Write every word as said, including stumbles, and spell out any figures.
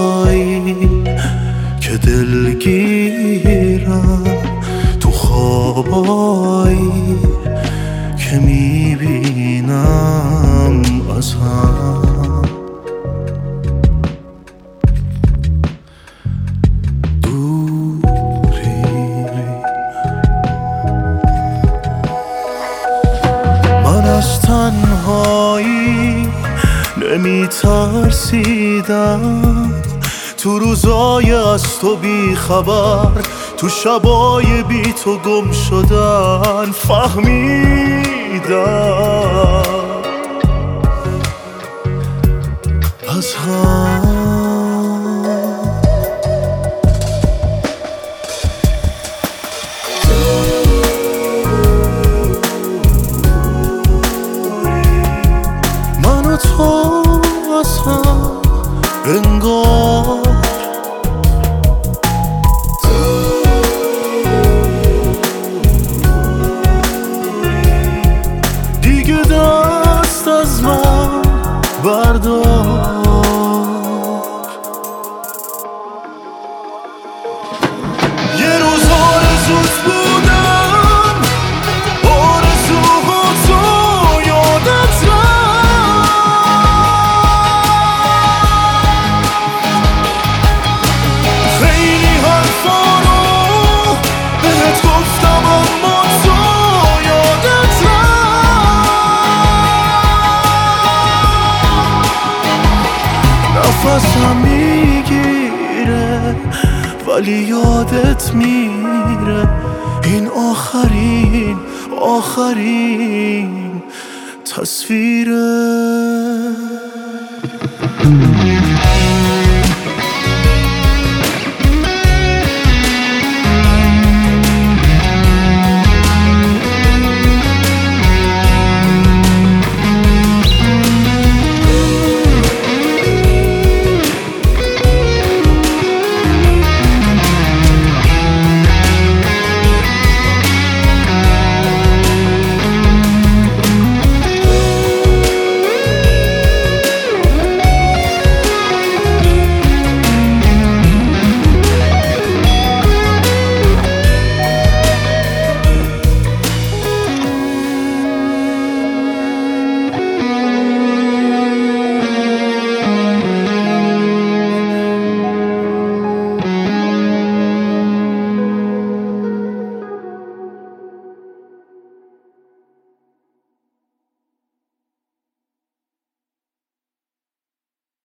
خوابایی که دلگیرم، تو خوابایی که میبینم از هم دوری. من از تنهایی نمیترسیدم، تو روزای از تو بی خبر، تو شبای بی تو گم شدن فهمیدم از هم. من و تو از هم انگار دیگه دست از من بردار. یه روز آرزوت بودم، آرزوها تو یادت رفت. خیلی حرفا رو بهت گفتم اما تو یادت رفت. نفسم میگیره ولی یادت میره، این آخرین آخرین تصویره.